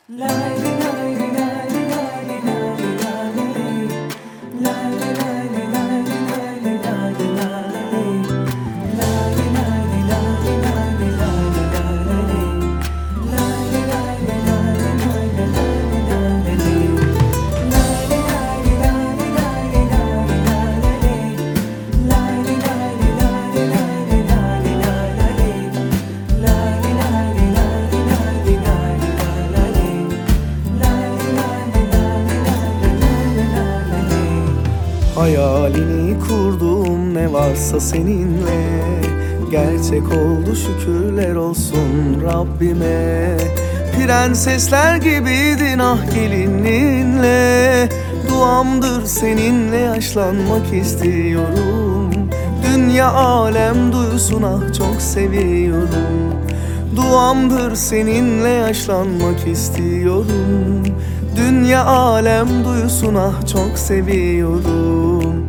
Hayalini kurduğum ne varsa seninle gerçek oldu, şükürler olsun Rabbime. Prensesler gibiydin ah gelinliğinle, duamdır seninle yaşlanmak istiyorum. Dünya alem duysun ah çok seviyorum. Duamdır seninle yaşlanmak istiyorum. Dünya alem duysun ah çok seviyorum.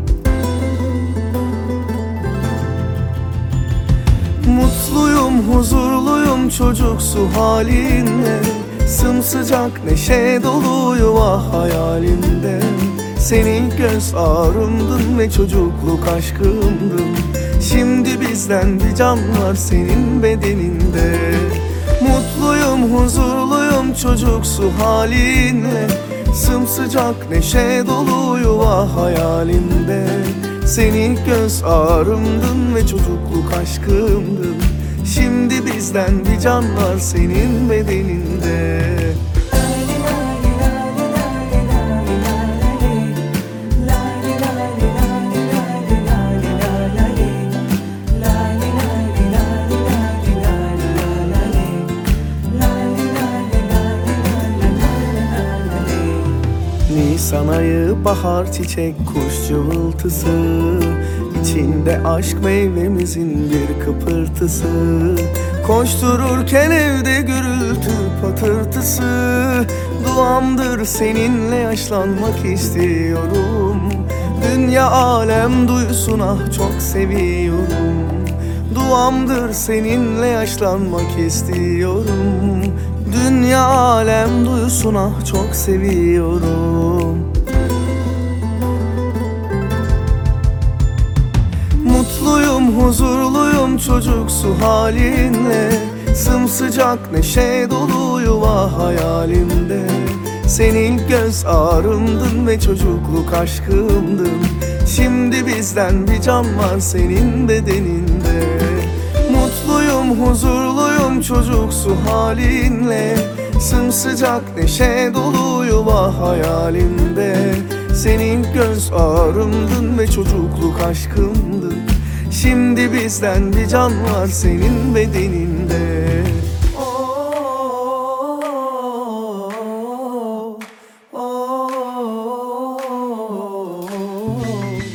Mutluyum, huzurluyum çocuksu halinle, sımsıcak neşe dolu yuva hayalimde. Senin göz ağrımdın ve çocukluk aşkımdın. Şimdi bizden bir can var senin bedeninde. Mutluyum, huzurluyum çocuksu halinle, sımsıcak neşe dolu yuva hayalimde. Senin göz ağrımdın ve çocukluk aşkımdın. Şimdi bizden bir can var senin bedeninde. Nisan ayı, bahar, çiçek, kuş cıvıltısı, İçinde aşk meyvemizin bir kıpırtısı. Koştururken evde gürültü patırtısı. Duamdır seninle yaşlanmak istiyorum. Dünya alem duysun ah çok seviyorum. Duamdır seninle yaşlanmak istiyorum. Dünya alem duysun ah çok seviyorum. Mutluyum, huzurluyum çocuksu halinle, sımsıcak neşe dolu yuva hayalimde. Senin göz ağrımdın ve çocukluk aşkımdın. Şimdi bizden bir can var senin bedeninde. Mutluyum, huzurluyum çocuksu halinle, sımsıcak neşe dolu yuva hayalimde. Senin göz ağrımdın ve çocukluk aşkımdın. Şimdi bizden bir can var senin bedeninde. Oh, oh, oh, oh.